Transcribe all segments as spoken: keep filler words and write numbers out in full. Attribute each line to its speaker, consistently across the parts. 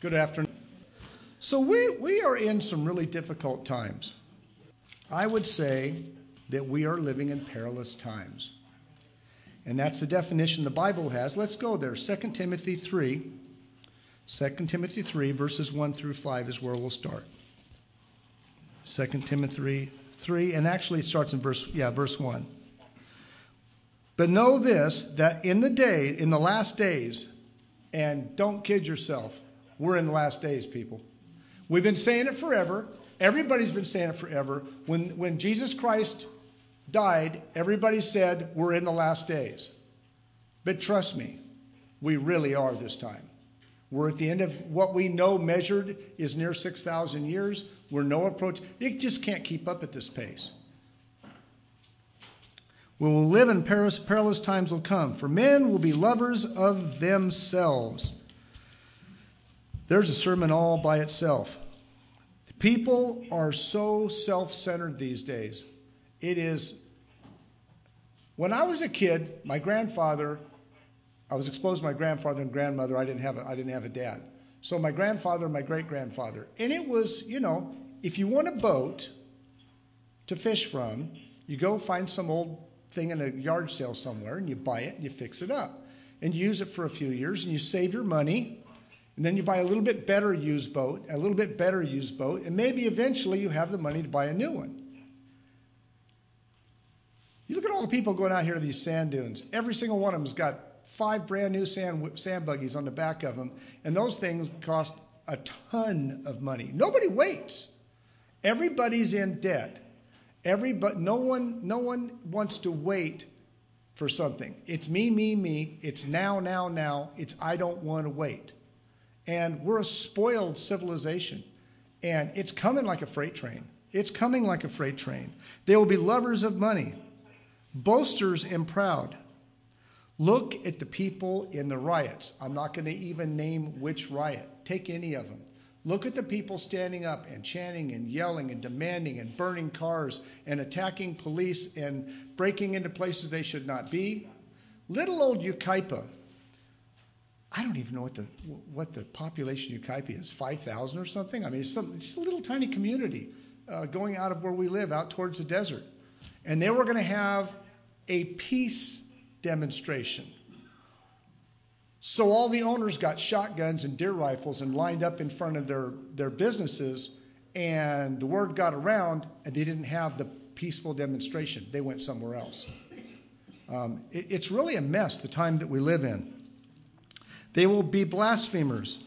Speaker 1: Good afternoon. So we, we are in some really difficult times. I would say that we are living in perilous times. And that's the definition the Bible has. Let's go there. Second Timothy three. Second Timothy three, verses one through five is where we'll start. Second Timothy three, and actually it starts in verse, yeah, verse one. But know this, that in the day, in the last days, and don't kid yourself, we're in the last days, people. We've been saying it forever. Everybody's been saying it forever. When, when Jesus Christ died, everybody said we're in the last days. But trust me, we really are this time. We're at the end of what we know measured is near six thousand years. We're no approach. It just can't keep up at this pace. We will live in perilous, perilous times will come, for men will be lovers of themselves. There's a sermon all by itself. People are so self-centered these days. It is, when I was a kid, my grandfather, I was exposed to my grandfather and grandmother. I didn't have a, I didn't have a dad. So my grandfather and my great-grandfather. And it was, you know, if you want a boat to fish from, you go find some old thing in a yard sale somewhere and you buy it and you fix it up. And you use it for a few years and you save your money. And then you buy a little bit better used boat, a little bit better used boat, and maybe eventually you have the money to buy a new one. You look at all the people going out here to these sand dunes. Every single one of them's got five brand new sand, sand buggies on the back of them, and those things cost a ton of money. Nobody waits. Everybody's in debt. Everybody, no one, no one wants to wait for something. It's me, me, me. It's now, now, now. It's I don't want to wait. And we're a spoiled civilization. And it's coming like a freight train. It's coming like a freight train. They will be lovers of money, boasters and proud. Look at the people in the riots. I'm not going to even name which riot. Take any of them. Look at the people standing up and chanting and yelling and demanding and burning cars and attacking police and breaking into places they should not be. Little old Yucaipa. I don't even know what the what the population of Yucaipa is, five thousand or something? I mean, it's, some, it's a little tiny community uh, going out of where we live, out towards the desert. And they were going to have a peace demonstration. So all the owners got shotguns and deer rifles and lined up in front of their, their businesses, and the word got around, and they didn't have the peaceful demonstration. They went somewhere else. Um, it, it's really a mess, the time that we live in. They will be blasphemers.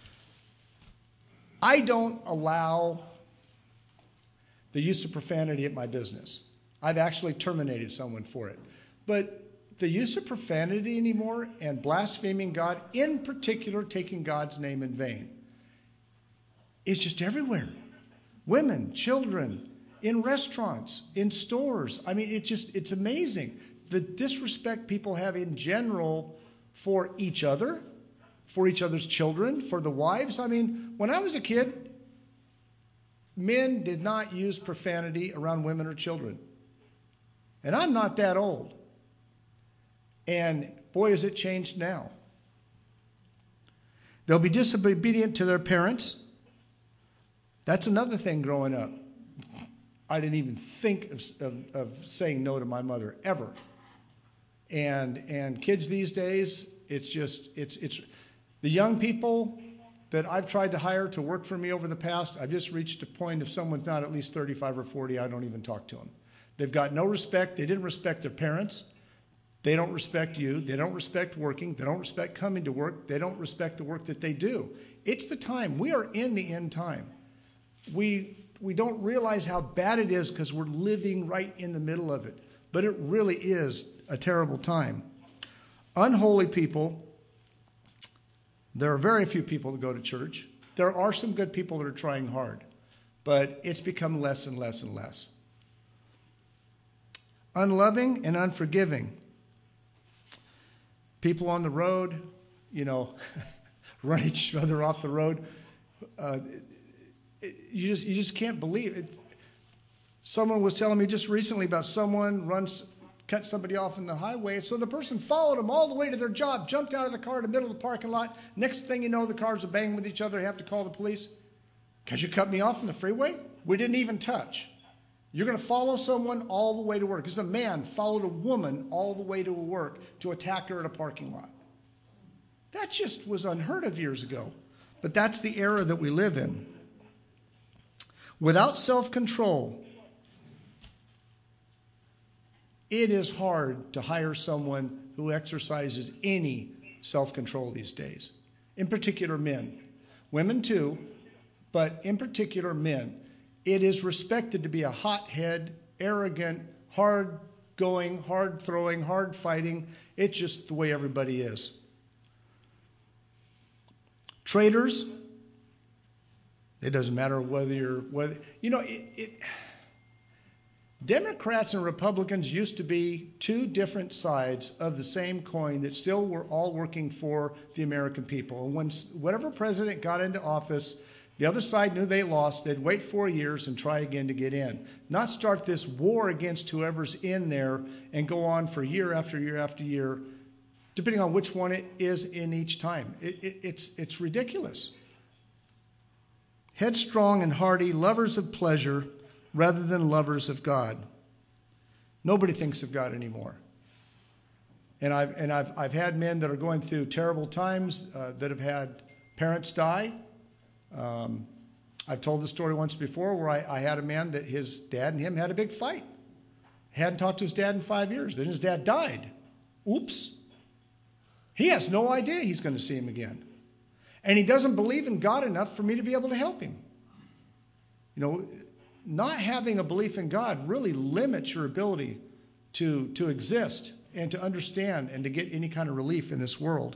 Speaker 1: I don't allow the use of profanity at my business. I've actually terminated someone for it. But the use of profanity anymore and blaspheming God, in particular taking God's name in vain, is just everywhere. Women, children, in restaurants, in stores. I mean, it just, it's amazing. The disrespect people have in general for each other, for each other's children, for the wives. I mean, when I was a kid, men did not use profanity around women or children. And I'm not that old. And boy, has it changed now. They'll be disobedient to their parents. That's another thing growing up. I didn't even think of, of, of saying no to my mother, ever. And and kids these days, it's just, it's it's the young people that I've tried to hire to work for me over the past, I've just reached a point if someone's not at least thirty-five or forty, I don't even talk to them. They've got no respect. They didn't respect their parents. They don't respect you. They don't respect working. They don't respect coming to work. They don't respect the work that they do. It's the time. We are in the end time. We, we don't realize how bad it is because we're living right in the middle of it. But it really is a terrible time. Unholy people. There are very few people that go to church. There are some good people that are trying hard. But it's become less and less and less. Unloving and unforgiving. People on the road, you know, run each other off the road. Uh, it, you just you just can't believe it. Someone was telling me just recently about someone runs cut somebody off in the highway. So the person followed them all the way to their job, jumped out of the car in the middle of the parking lot. Next thing you know, the cars are banging with each other. They have to call the police. Because you cut me off in the freeway? We didn't even touch. You're going to follow someone all the way to work. Because a man followed a woman all the way to work to attack her at a parking lot. That just was unheard of years ago. But that's the era that we live in. Without self-control, it is hard to hire someone who exercises any self-control these days. In particular, men. Women too, but in particular, men. It is respected to be a hothead, arrogant, hard-going, hard-throwing, hard-fighting. It's just the way everybody is. Traitors, it doesn't matter whether you're, whether, you know, it, it, Democrats and Republicans used to be two different sides of the same coin that still were all working for the American people. And when whatever president got into office, the other side knew they lost. They'd wait four years and try again to get in. Not start this war against whoever's in there and go on for year after year after year, depending on which one it is in each time. It, it, it's, it's ridiculous. Headstrong and hardy, lovers of pleasure rather than lovers of God. Nobody thinks of God anymore. And I've, and I've, I've had men that are going through terrible times uh, that have had parents die. Um, I've told the story once before where I, I had a man that his dad and him had a big fight. Hadn't talked to his dad in five years. Then his dad died. Oops. He has no idea he's going to see him again. And he doesn't believe in God enough for me to be able to help him. You know, not having a belief in God really limits your ability to, to exist and to understand and to get any kind of relief in this world.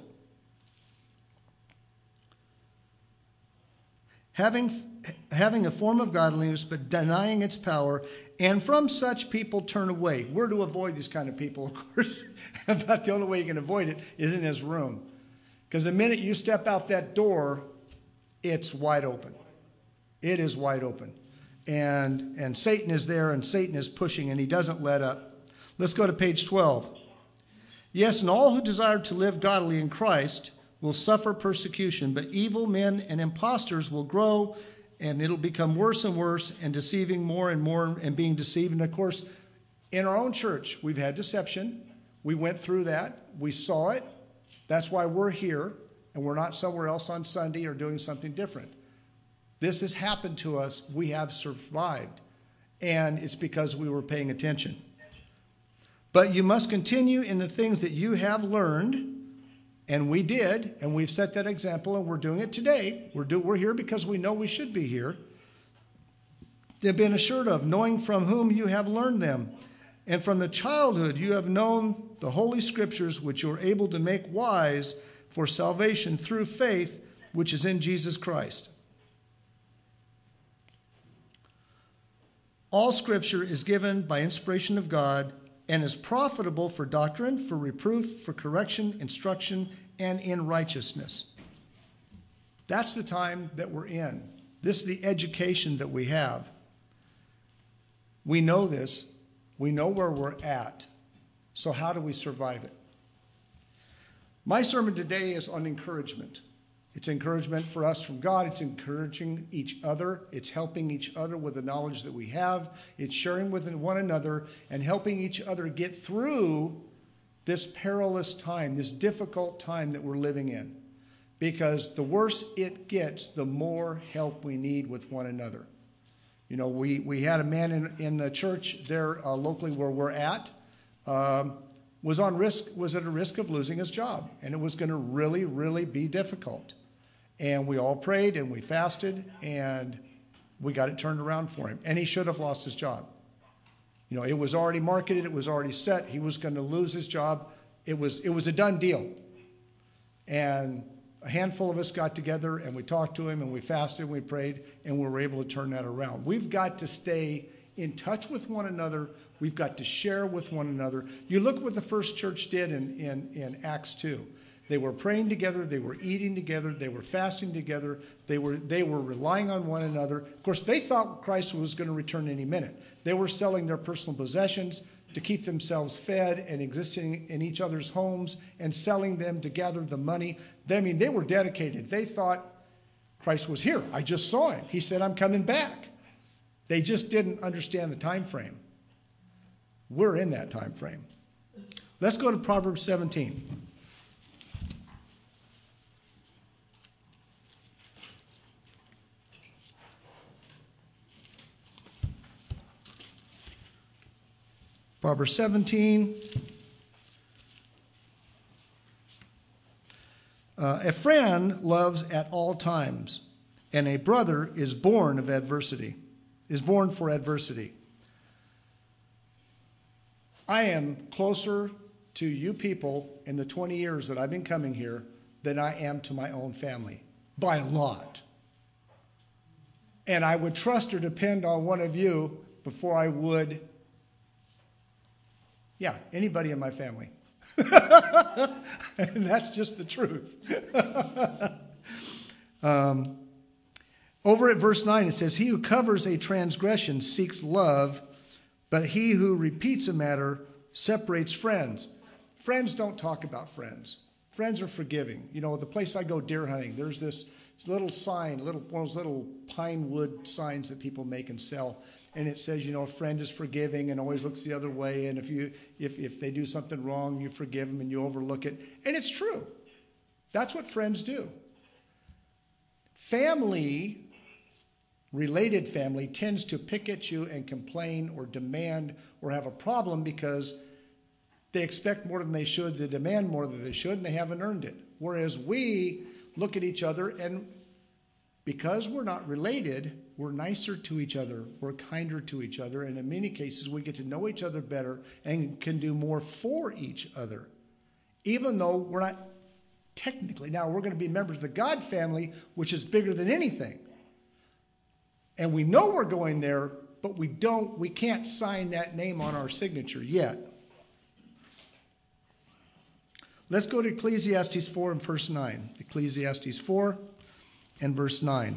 Speaker 1: Having, having a form of godliness but denying its power, and from such people turn away. We're to avoid these kind of people, of course. About the only way you can avoid it is in his room. Because the minute you step out that door, it's wide open. It is wide open. And, and Satan is there, and Satan is pushing, and he doesn't let up. Let's go to page twelve. Yes, and all who desire to live godly in Christ will suffer persecution, but evil men and impostors will grow, and it'll become worse and worse, and deceiving more and more, and being deceived. And of course, in our own church, we've had deception. We went through that. We saw it. That's why we're here, and we're not somewhere else on Sunday or doing something different. This has happened to us. We have survived, and it's because we were paying attention. But you must continue in the things that you have learned. And we did, and we've set that example, and we're doing it today. We're, do, we're here because we know we should be here. They've been assured of, knowing from whom you have learned them. And from the childhood you have known the Holy Scriptures, which you are able to make wise for salvation through faith, which is in Jesus Christ. All Scripture is given by inspiration of God, and is profitable for doctrine, for reproof, for correction, instruction, and in righteousness. That's the time that we're in. This is the education that we have. We know this. We know where we're at. So how do we survive it? My sermon today is on encouragement. It's encouragement for us from God. It's encouraging each other. It's helping each other with the knowledge that we have. It's sharing with one another and helping each other get through this perilous time, this difficult time that we're living in. Because the worse it gets, the more help we need with one another. You know, we, we had a man in, in the church there uh, locally where we're at, um, was on risk, was at a risk of losing his job. And it was going to really, really be difficult. And we all prayed and we fasted and we got it turned around for him. And he should have lost his job. You know, it was already marketed. It was already set. He was going to lose his job. It was, it was a done deal. And a handful of us got together and we talked to him and we fasted and we prayed and we were able to turn that around. We've got to stay in touch with one another. We've got to share with one another. You look what the first church did in, in, in Acts two. They were praying together. They were eating together. They were fasting together. They were, they were relying on one another. Of course, they thought Christ was going to return any minute. They were selling their personal possessions to keep themselves fed and existing in each other's homes and selling them to gather the money. They, I mean, they were dedicated. They thought Christ was here. I just saw him. He said, I'm coming back. They just didn't understand the time frame. We're in that time frame. Let's go to Proverbs seventeen. Proverbs seventeen. Uh, a friend loves at all times, and a brother is born of adversity, is born for adversity. I am closer to you people in the twenty years that I've been coming here than I am to my own family, by a lot. And I would trust or depend on one of you before I would, yeah, anybody in my family. And that's just the truth. um, over at verse nine, it says, he who covers a transgression seeks love, but he who repeats a matter separates friends. Friends don't talk about friends. Friends are forgiving. You know, the place I go deer hunting, there's this, this little sign, little one of those little pine wood signs that people make and sell. And it says, you know, a friend is forgiving and always looks the other way. And if you if, if they do something wrong, you forgive them and you overlook it. And it's true. That's what friends do. Family, related family, tends to pick at you and complain or demand or have a problem because they expect more than they should, they demand more than they should, and they haven't earned it. Whereas we look at each other, and because we're not related, we're nicer to each other, we're kinder to each other, and in many cases we get to know each other better and can do more for each other, even though we're not technically. Now, we're going to be members of the God family, which is bigger than anything. And we know we're going there, but we don't, we can't sign that name on our signature yet. Let's go to Ecclesiastes four and verse nine. Ecclesiastes four and verse nine.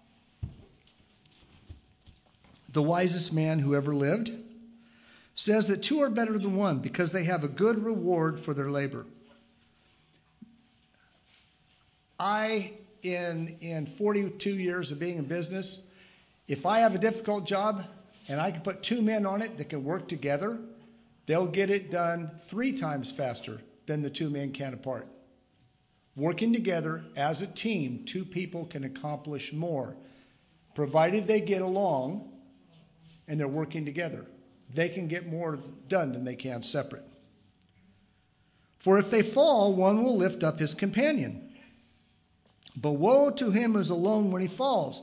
Speaker 1: The wisest man who ever lived says that two are better than one because they have a good reward for their labor. I, in, in forty-two years of being in business, if I have a difficult job and I can put two men on it that can work together, they'll get it done three times faster than the two men can apart. Working together as a team, two people can accomplish more, provided they get along and they're working together. They can get more done than they can separate. For if they fall, one will lift up his companion. But woe to him who is alone when he falls.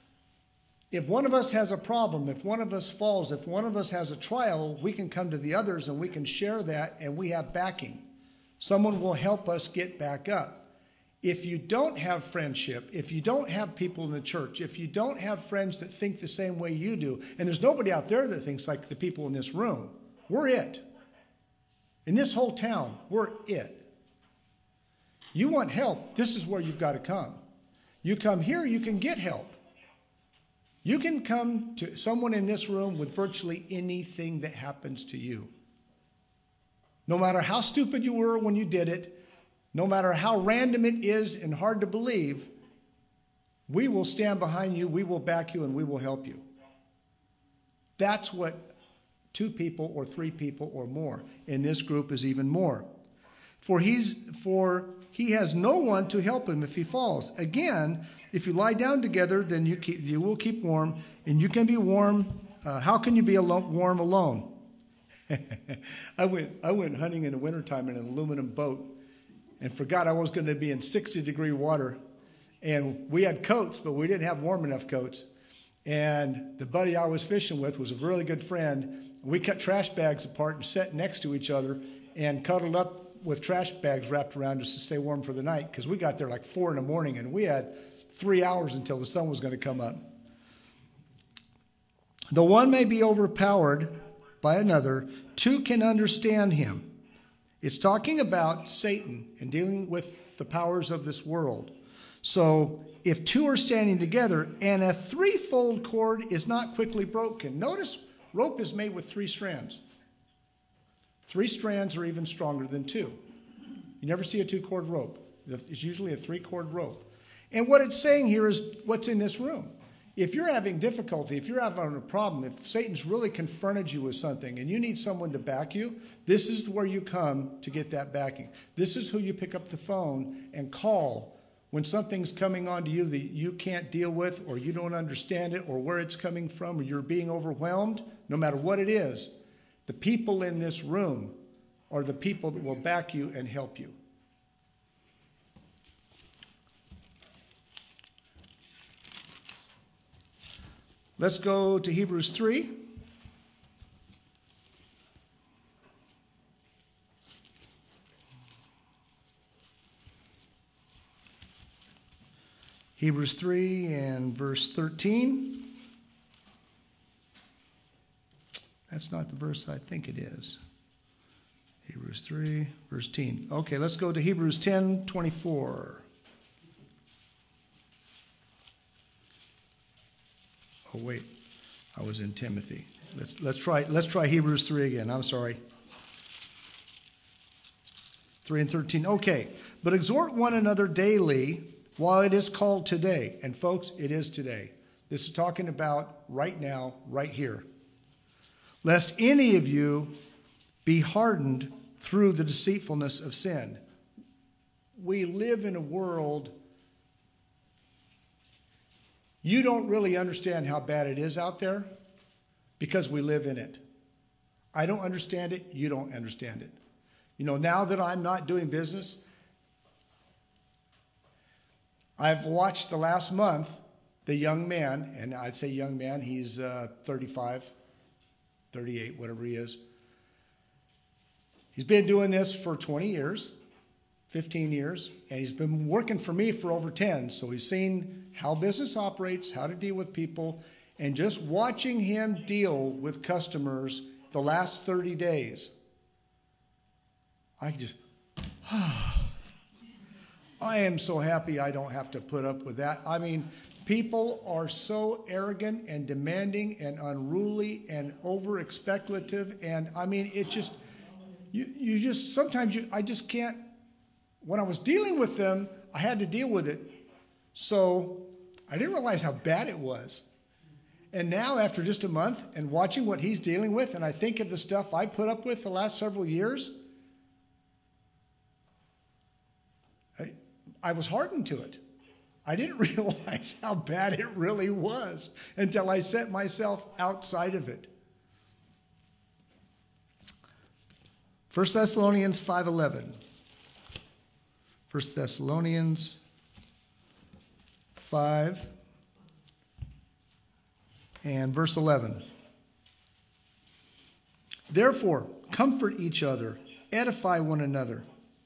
Speaker 1: If one of us has a problem, if one of us falls, if one of us has a trial, we can come to the others and we can share that, and we have backing. Someone will help us get back up. If you don't have friendship, if you don't have people in the church, if you don't have friends that think the same way you do, and there's nobody out there that thinks like the people in this room, we're it. In this whole town, we're it. You want help, this is where you've got to come. You come here, you can get help. You can come to someone in this room with virtually anything that happens to you. No matter how stupid you were when you did it, no matter how random it is and hard to believe, we will stand behind you, we will back you, and we will help you. That's what two people or three people or more. In this group is even more. For he's for he has no one to help him if he falls. Again, if you lie down together, then you keep, you will keep warm, and you can be warm. Uh, how can you be alone, warm alone? I went I went hunting in the wintertime in an aluminum boat and forgot I was going to be in sixty degree water. And we had coats, but we didn't have warm enough coats. And the buddy I was fishing with was a really good friend. We cut trash bags apart and sat next to each other and cuddled up with trash bags wrapped around us to stay warm for the night, because we got there like four in the morning and we had three hours until the sun was going to come up. The one may be overpowered by another, two can understand him. It's talking about Satan and dealing with the powers of this world. So if two are standing together, and a threefold cord is not quickly broken. Notice rope is made with three strands. Three strands are even stronger than two. You never see a two-cord rope. It's usually a three-cord rope. And what it's saying here is what's in this room. If you're having difficulty, if you're having a problem, if Satan's really confronted you with something and you need someone to back you, this is where you come to get that backing. This is who you pick up the phone and call when something's coming onto you that you can't deal with, or you don't understand it, or where it's coming from, or you're being overwhelmed. No matter what it is, the people in this room are the people that will back you and help you. Let's go to Hebrews three. Hebrews three and verse thirteen. That's not the verse I think it is. Hebrews three, verse ten. Okay, let's go to Hebrews ten twenty-four. Oh wait, I was in Timothy. Let's let's try let's try Hebrews three again. I'm sorry. three and thirteen. Okay, but exhort one another daily while it is called today. And folks, it is today. This is talking about right now, right here. Lest any of you be hardened through the deceitfulness of sin. We live in a world. You don't really understand how bad it is out there because we live in it. I don't understand it. You don't understand it. You know, now that I'm not doing business, I've watched the last month the young man, and I'd say young man, he's uh, thirty-five, thirty-eight, whatever he is. He's been doing this for twenty years, fifteen years, and he's been working for me for over ten. So he's seen how business operates, how to deal with people, and just watching him deal with customers the last thirty days, I just, I am so happy I don't have to put up with that. I mean, people are so arrogant and demanding and unruly and over-expectative, and I mean, it just, you, you just, sometimes you, I just can't, when I was dealing with them, I had to deal with it. So I didn't realize how bad it was. And now, after just a month and watching what he's dealing with, and I think of the stuff I put up with the last several years, I, I was hardened to it. I didn't realize how bad it really was until I set myself outside of it. First Thessalonians five eleven. First Thessalonians five and verse eleven. Therefore, comfort each other, edify one another,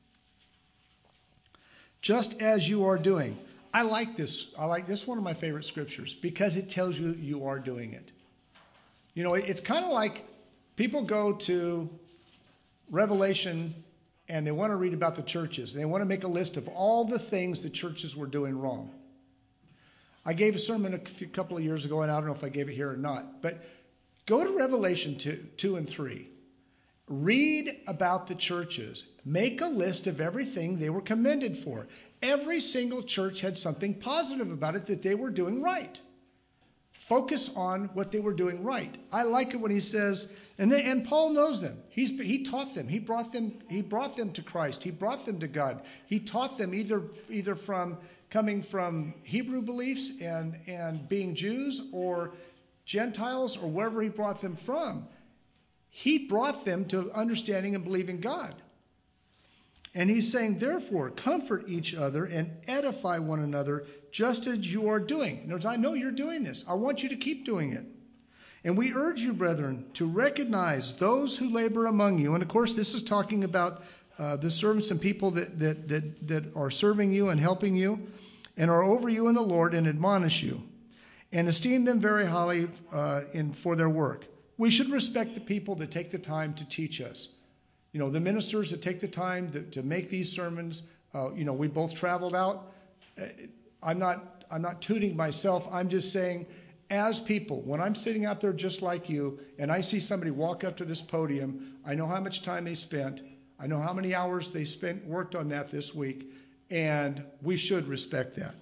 Speaker 1: just as you are doing. I like this. I like this one of my favorite scriptures because it tells you you are doing it. You know, it's kind of like people go to Revelation and they want to read about the churches. And they want to make a list of all the things the churches were doing wrong. I gave a sermon a few, couple of years ago, and I don't know if I gave it here or not. But go to Revelation two, two and three. Read about the churches. Make a list of everything they were commended for. Every single church had something positive about it that they were doing right. Focus on what they were doing right. I like it when he says, and then, and Paul knows them. He's, he taught them. He brought them. He brought them to Christ. He brought them to God. He taught them either either from coming from Hebrew beliefs and and being Jews or Gentiles or wherever he brought them from. He brought them to understanding and believing God. And he's saying, therefore, comfort each other and edify one another just as you are doing. In other words, I know you're doing this. I want you to keep doing it. And we urge you, brethren, to recognize those who labor among you. And, of course, this is talking about uh, the servants and people that, that, that, that are serving you and helping you and are over you in the Lord and admonish you. And esteem them very highly uh, in, for their work. We should respect the people that take the time to teach us. You know, the ministers that take the time to, to make these sermons. Uh, you know, we both traveled out. I'm not, I'm not tooting myself. I'm just saying as people, when I'm sitting out there just like you, and I see somebody walk up to this podium, I know how much time they spent. I know how many hours they spent, worked on that this week, and we should respect that.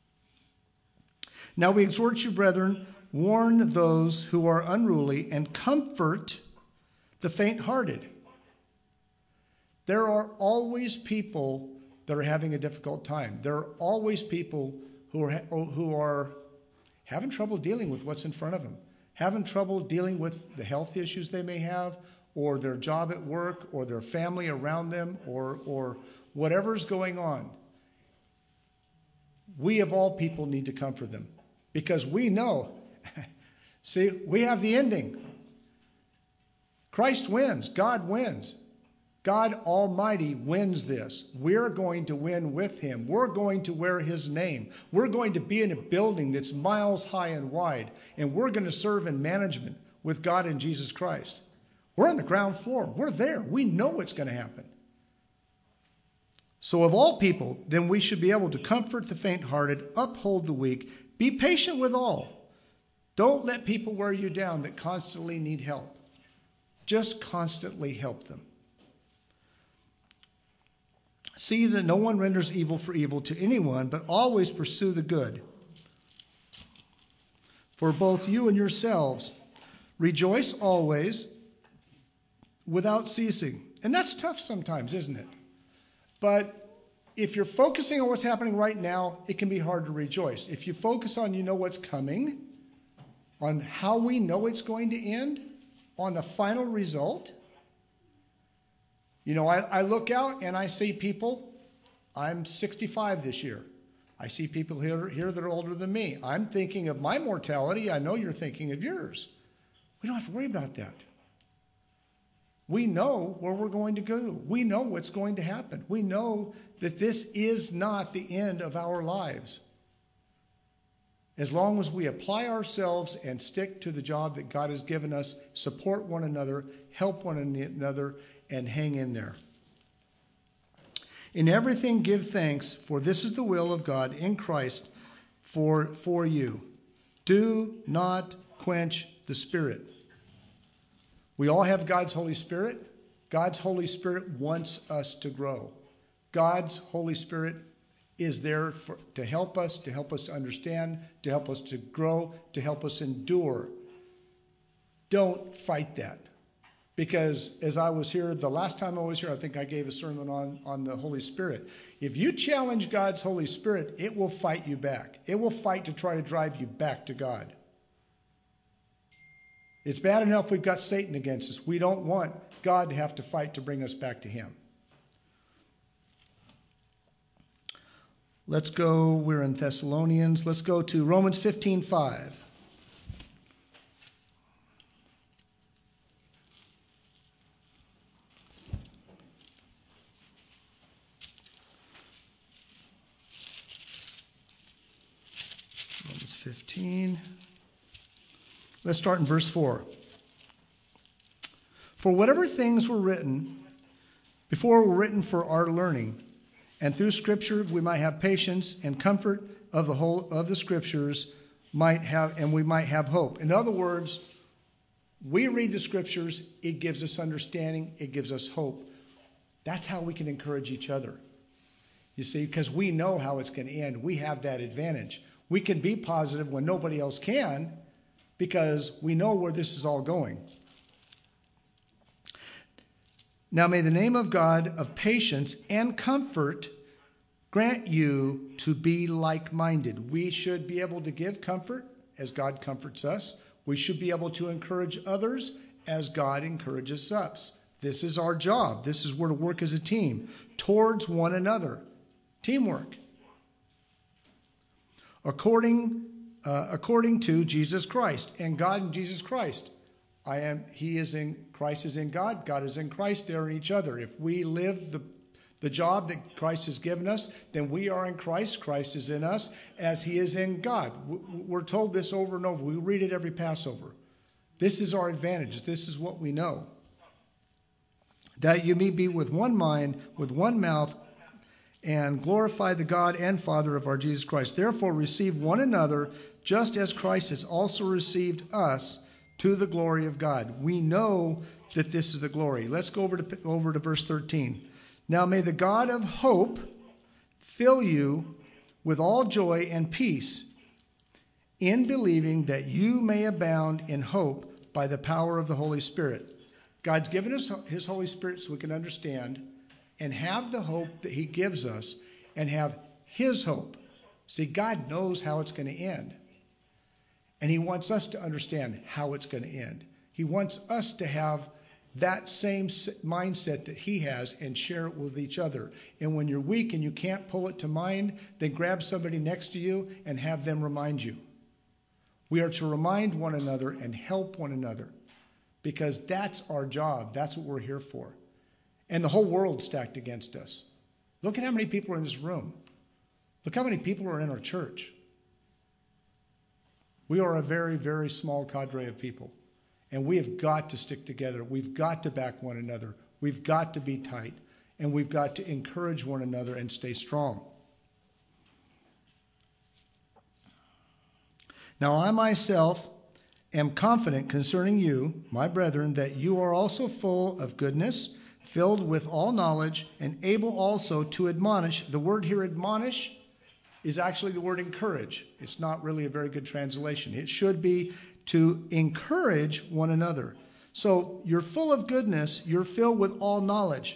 Speaker 1: Now we exhort you, brethren, warn those who are unruly, and comfort the faint-hearted. There are always people that are having a difficult time. There are always people who are who are having trouble dealing with what's in front of them, having trouble dealing with the health issues they may have, or their job at work, or their family around them, or or whatever's going on. We of all people need to comfort them, because we know, see, we have the ending. Christ wins. God wins. God Almighty wins this. We're going to win with him. We're going to wear his name. We're going to be in a building that's miles high and wide, and we're going to serve in management with God and Jesus Christ. We're on the ground floor. We're there. We know what's going to happen. So of all people, then we should be able to comfort the faint-hearted, uphold the weak, be patient with all. Don't let people wear you down that constantly need help. Just constantly help them. See that no one renders evil for evil to anyone, but always pursue the good. For both you and yourselves rejoice always without ceasing. And that's tough sometimes, isn't it? But if you're focusing on what's happening right now, it can be hard to rejoice. If you focus on, you know, what's coming, on how we know it's going to end, on the final result. You know, I, I look out and I see people. I'm sixty-five this year. I see people here, here that are older than me. I'm thinking of my mortality. I know you're thinking of yours. We don't have to worry about that. We know where we're going to go. We know what's going to happen. We know that this is not the end of our lives. As long as we apply ourselves and stick to the job that God has given us, support one another, help one another, and hang in there. In everything give thanks, for this is the will of God in Christ for, for you. Do not quench the Spirit. We all have God's Holy Spirit. God's Holy Spirit wants us to grow. God's Holy Spirit is there for, to help us, to help us to understand, to help us to grow, to help us endure. Don't fight that. Because as I was here, the last time I was here, I think I gave a sermon on, on the Holy Spirit. If you challenge God's Holy Spirit, it will fight you back. It will fight to try to drive you back to God. It's bad enough we've got Satan against us. We don't want God to have to fight to bring us back to him. Let's go, we're in Thessalonians. Let's go to Romans fifteen five. Romans fifteen. Let's start in verse four. For whatever things were written before were written for our learning, and through Scripture we might have patience and comfort of the whole of the Scriptures might have, and we might have hope. In other words, we read the Scriptures, it gives us understanding, it gives us hope. That's how we can encourage each other. You see, because we know how it's going to end. We have that advantage. We can be positive when nobody else can, because we know where this is all going. Now may the name of God of patience and comfort grant you to be like-minded. We should be able to give comfort as God comforts us. We should be able to encourage others as God encourages us. This is our job. This is where to work as a team towards one another. Teamwork. According Uh, according to Jesus Christ, and God and Jesus Christ. I am, he is in, Christ is in God, God is in Christ, they're in each other. If we live the, the job that Christ has given us, then we are in Christ, Christ is in us, as he is in God. We're told this over and over. We read it every Passover. This is our advantage. This is what we know. That you may be with one mind, with one mouth, and glorify the God and Father of our Jesus Christ. Therefore, receive one another, just as Christ has also received us to the glory of God. We know that this is the glory. Let's go over to, over to verse thirteen. Now may the God of hope fill you with all joy and peace in believing, that you may abound in hope by the power of the Holy Spirit. God's given us his Holy Spirit so we can understand and have the hope that he gives us and have his hope. See, God knows how it's going to end. And he wants us to understand how it's going to end. He wants us to have that same mindset that he has and share it with each other. And when you're weak and you can't pull it to mind, then grab somebody next to you and have them remind you. We are to remind one another and help one another, because that's our job. That's what we're here for. And the whole world's stacked against us. Look at how many people are in this room. Look how many people are in our church. We are a very, very small cadre of people. And we have got to stick together. We've got to back one another. We've got to be tight. And we've got to encourage one another and stay strong. Now I myself am confident concerning you, my brethren, that you are also full of goodness, filled with all knowledge, and able also to admonish. The word here, admonish, is actually the word encourage. It's not really a very good translation. It should be to encourage one another. So you're full of goodness, you're filled with all knowledge.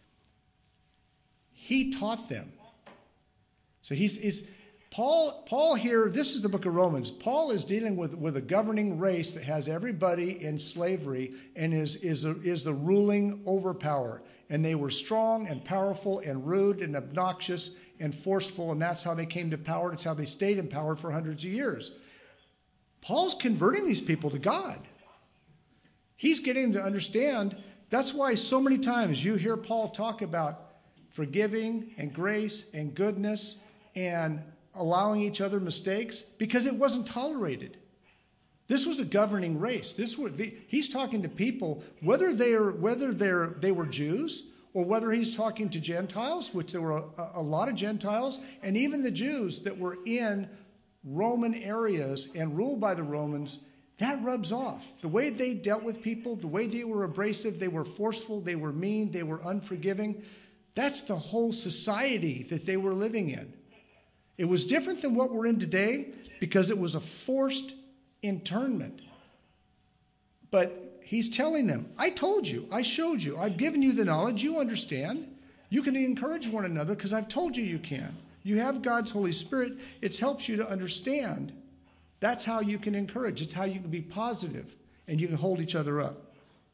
Speaker 1: He taught them. So he's, he's Paul, Paul here, this is the book of Romans. Paul is dealing with, with a governing race that has everybody in slavery and is, is, a, is the ruling overpower. And they were strong and powerful and rude and obnoxious and forceful, and that's how they came to power. It's how they stayed in power for hundreds of years. Paul's converting these people to God. He's getting them to understand. That's why so many times you hear Paul talk about forgiving and grace and goodness and allowing each other mistakes, because it wasn't tolerated. This was a governing race. This was the, he's talking to people, whether they are whether they're they were Jews or whether he's talking to Gentiles, which there were a, a lot of Gentiles, and even the Jews that were in Roman areas and ruled by the Romans. That rubs off. The way they dealt with people, the way they were abrasive, they were forceful, they were mean, they were unforgiving. That's the whole society that they were living in. It was different than what we're in today because it was a forced internment. But he's telling them, I told you, I showed you, I've given you the knowledge, you understand. You can encourage one another because I've told you you can. You have God's Holy Spirit. It helps you to understand. That's how you can encourage. It's how you can be positive and you can hold each other up.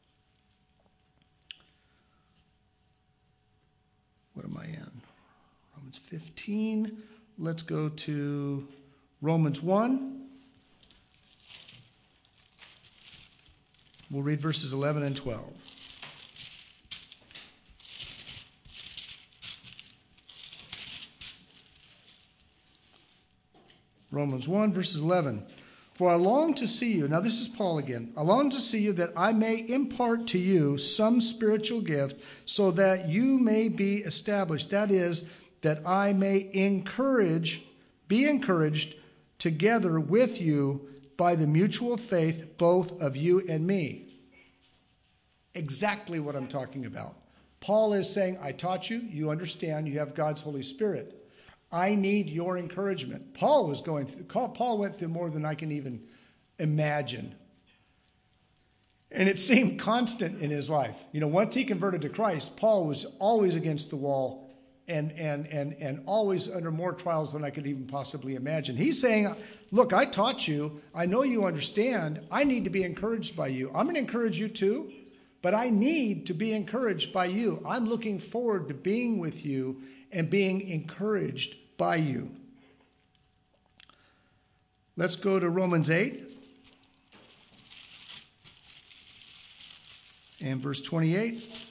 Speaker 1: What am I in? Romans fifteen. Let's go to Romans one. We'll read verses eleven and twelve. Romans one, verses eleven. For I long to see you. Now this is Paul again. I long to see you that I may impart to you some spiritual gift so that you may be established. That is, that I may encourage, be encouraged together with you by the mutual faith, both of you and me. Exactly what I'm talking about. Paul is saying, I taught you, you understand, you have God's Holy Spirit. I need your encouragement. Paul was going through, Paul went through more than I can even imagine. And it seemed constant in his life. You know, once he converted to Christ, Paul was always against the wall and, and, and, and always under more trials than I could even possibly imagine. He's saying, look, I taught you. I know you understand. I need to be encouraged by you. I'm going to encourage you too, but I need to be encouraged by you. I'm looking forward to being with you and being encouraged by you. Let's go to Romans eight and verse twenty-eight.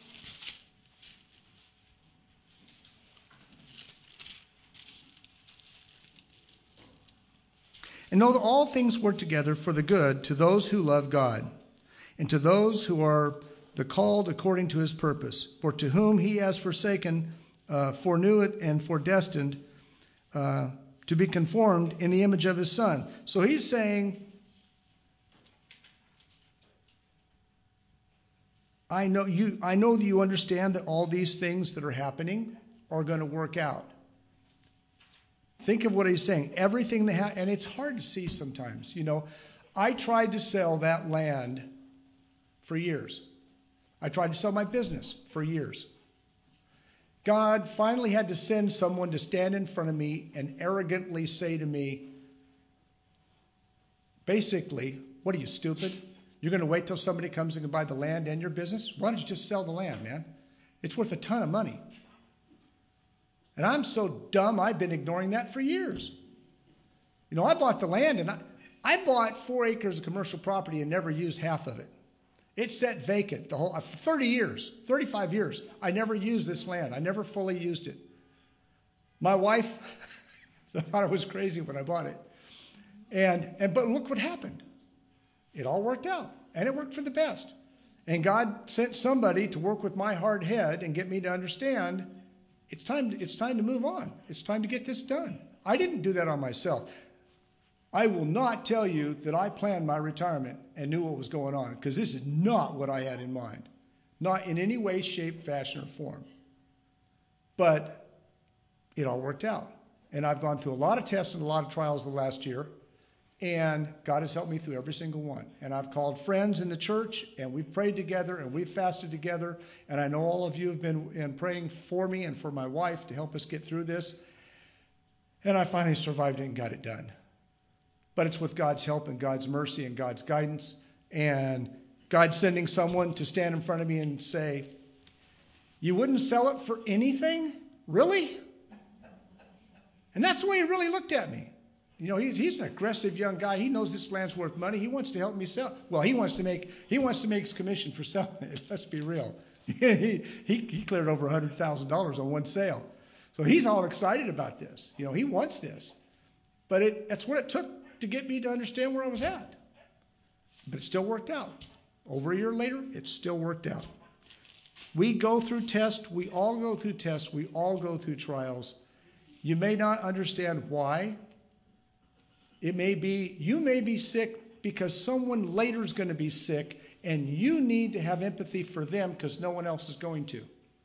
Speaker 1: And know that all things work together for the good to those who love God, and to those who are the called according to his purpose. For to whom he has forsaken uh, foreknew it and foredestined uh, to be conformed in the image of his Son. So he's saying, I know you. I know that you understand that all these things that are happening are going to work out. Think of what he's saying. Everything that ha- and it's hard to see sometimes. You know, I tried to sell that land for years. I tried to sell my business for years. God finally had to send someone to stand in front of me and arrogantly say to me, basically, what are you, stupid? You're going to wait till somebody comes and can buy the land and your business? Why don't you just sell the land, man? It's worth a ton of money. And I'm so dumb, I've been ignoring that for years. You know, I bought the land, and I, I bought four acres of commercial property and never used half of it. It sat vacant the whole, for thirty years, thirty-five years. I never used this land. I never fully used it. My wife thought I was crazy when I bought it. And, and but look what happened. It all worked out, and it worked for the best. And God sent somebody to work with my hard head and get me to understand it's time, it's time to move on. It's time to get this done. I didn't do that on myself. I will not tell you that I planned my retirement and knew what was going on, because this is not what I had in mind. Not in any way, shape, fashion, or form. But it all worked out. And I've gone through a lot of tests and a lot of trials the last year, and God has helped me through every single one. And I've called friends in the church, and we've prayed together, and we've fasted together. And I know all of you have been in praying for me and for my wife to help us get through this. And I finally survived it and got it done. But it's with God's help and God's mercy and God's guidance, and God sending someone to stand in front of me and say, you wouldn't sell it for anything? Really? And that's the way he really looked at me. You know, he's, he's an aggressive young guy. He knows this land's worth money. He wants to help me sell. Well, he wants to make he wants to make his commission for selling it. Let's be real. he, he, he cleared over one hundred thousand dollars on one sale. So he's all excited about this. You know, he wants this. But it, that's what it took to get me to understand where I was at. But it still worked out. Over a year later, it still worked out. We go through tests. We all go through tests. We all go through trials. You may not understand why. It may be, you may be sick because someone later is going to be sick, and you need to have empathy for them because no one else is going to.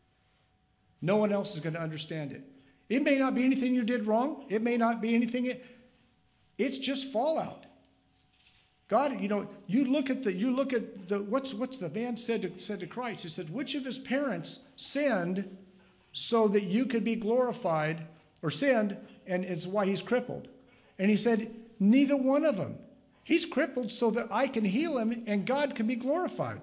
Speaker 1: No one else is going to understand it. It may not be anything you did wrong. It may not be anything. It, it's just fallout. God, you know, you look at the, you look at the, what's, what's the man said to, said to Christ? He said, which of his parents sinned so that you could be glorified, or sinned, and it's why he's crippled? And he said, neither one of them. He's crippled so that I can heal him and God can be glorified.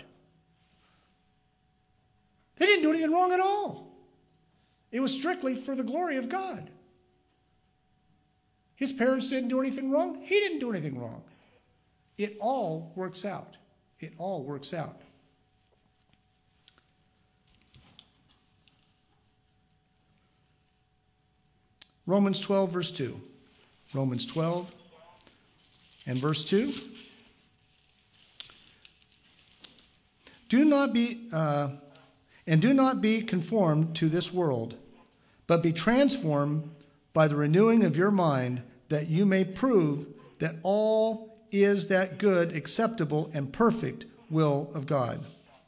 Speaker 1: They didn't do anything wrong at all. It was strictly for the glory of God. His parents didn't do anything wrong. He didn't do anything wrong. It all works out. It all works out. Romans twelve, verse two. Romans twelve and verse two. Do not be, uh, and do not be conformed to this world, but be transformed by the renewing of your mind, that you may prove that all is that good, acceptable, and perfect will of God.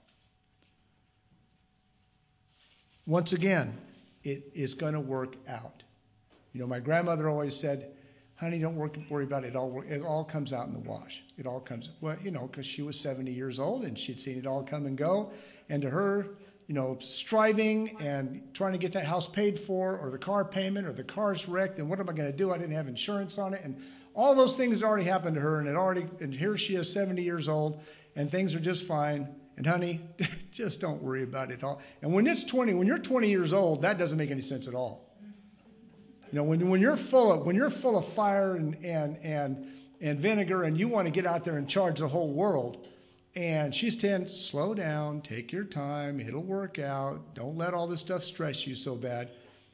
Speaker 1: Once again, it is going to work out. You know, my grandmother always said, honey, don't worry about it. It all, it all comes out in the wash. It all comes, well, you know, because she was seventy years old and she'd seen it all come and go. And to her, you know, striving and trying to get that house paid for, or the car payment, or the car's wrecked, and what am I going to do? I didn't have insurance on it. And all those things had already happened to her, and it already, and here she is seventy years old, and things are just fine. And honey, just don't worry about it all. And when it's twenty, when you're twenty years old, that doesn't make any sense at all. You know, when, when you're full of when you're full of fire and and and and vinegar, and you want to get out there and charge the whole world, and she's telling, slow down, take your time, it'll work out. Don't let all this stuff stress you so bad.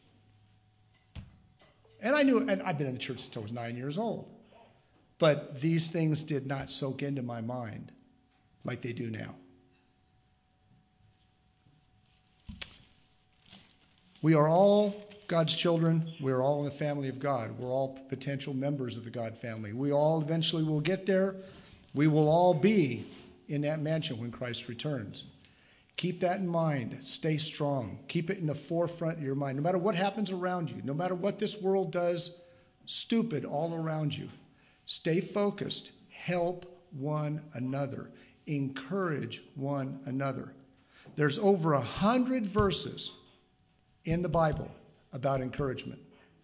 Speaker 1: And I knew, and I've been in the church since I was nine years old, but these things did not soak into my mind like they do now. We are all God's children. We're all in the family of God. We're all potential members of the God family. We all eventually will get there. We will all be in that mansion when Christ returns. Keep that in mind. Stay strong. Keep it in the forefront of your mind. No matter what happens around you, no matter what this world does, stupid all around you, stay focused. Help one another. Encourage one another. There's over a hundred verses in the Bible about encouragement.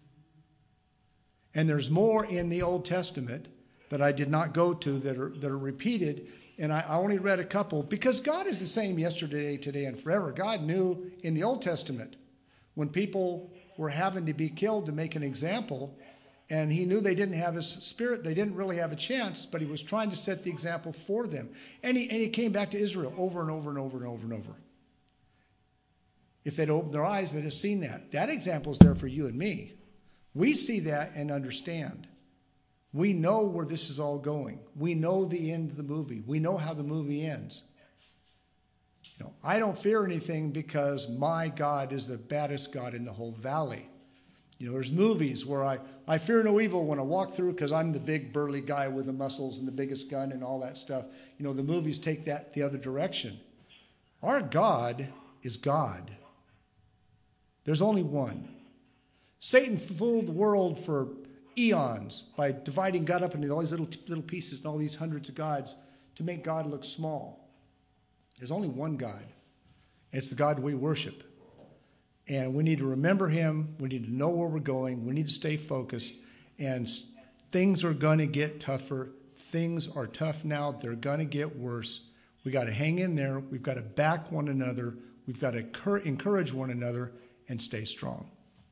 Speaker 1: And there's more in the Old Testament that I did not go to that are, that are repeated. And I, I only read a couple because God is the same yesterday, today, and forever. God knew in the Old Testament when people were having to be killed to make an example, and he knew they didn't have his spirit, they didn't really have a chance, but he was trying to set the example for them. And he, and he came back to Israel over and over and over and over and over. If they'd opened their eyes, they'd have seen that. That example is there for you and me. We see that and understand. We know where this is all going. We know the end of the movie. We know how the movie ends. You know, I don't fear anything because my God is the baddest God in the whole valley. You know, there's movies where I, I fear no evil when I walk through because I'm the big burly guy with the muscles and the biggest gun and all that stuff. You know, the movies take that the other direction. Our God is God. There's only one. Satan fooled the world for eons by dividing God up into all these little, little pieces and all these hundreds of gods to make God look small. There's only one God. And it's the God we worship. And we need to remember him. We need to know where we're going. We need to stay focused. And things are going to get tougher. Things are tough now. They're going to get worse. We got to hang in there. We've got to back one another. We've got to encourage one another and stay strong.